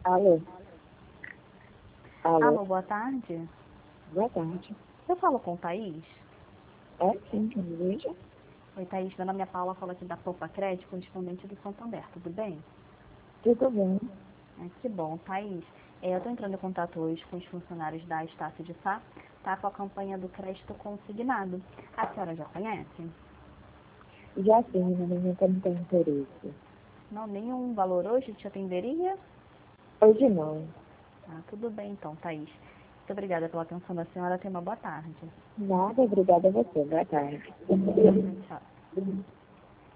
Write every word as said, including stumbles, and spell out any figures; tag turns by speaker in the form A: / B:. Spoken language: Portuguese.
A: Alô? Alô?
B: Alô, boa tarde.
A: Boa tarde.
B: Eu falo com Thaís?
A: É sim, que me veja.
B: Oi, Thaís. Meu nome é Paula, falo aqui da Poupa Crédito, correspondente do Santander. Tudo bem?
A: Tudo bem.
B: É, que bom, Thaís. É, eu estou entrando em contato hoje com os funcionários da Estácio de Sá, tá, com a campanha do crédito consignado. A senhora já conhece?
A: Já sim, no momento não tem interesse.
B: Não, nenhum valor hoje te atenderia?
A: Hoje não.
B: Ah, tudo bem então, Thaís. Muito obrigada pela atenção da senhora. Tenha uma boa tarde.
A: Nada, obrigada a você. Boa tarde.
B: Tchau.